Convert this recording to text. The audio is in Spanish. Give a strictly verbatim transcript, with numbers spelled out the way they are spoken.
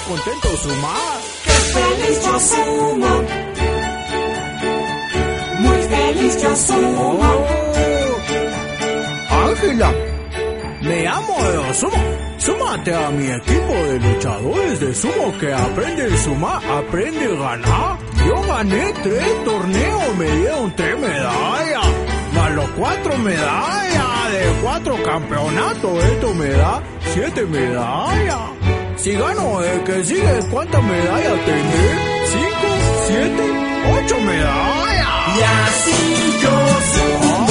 contento sumar. ¡Qué feliz yo sumo! Muy feliz yo sumo. Oh, Ángela, me amo de sumo. Súmate a mi equipo de luchadores de sumo que aprende a sumar, aprende a ganar. Yo gané tres torneos, me dieron tres medallas. Más los cuatro medallas de cuatro campeonatos, esto me da siete medallas. Si gano el que sigue, ¿cuántas medallas tendré? ¿Cinco? ¿Siete? ¿Ocho medallas? Y así yo sumo.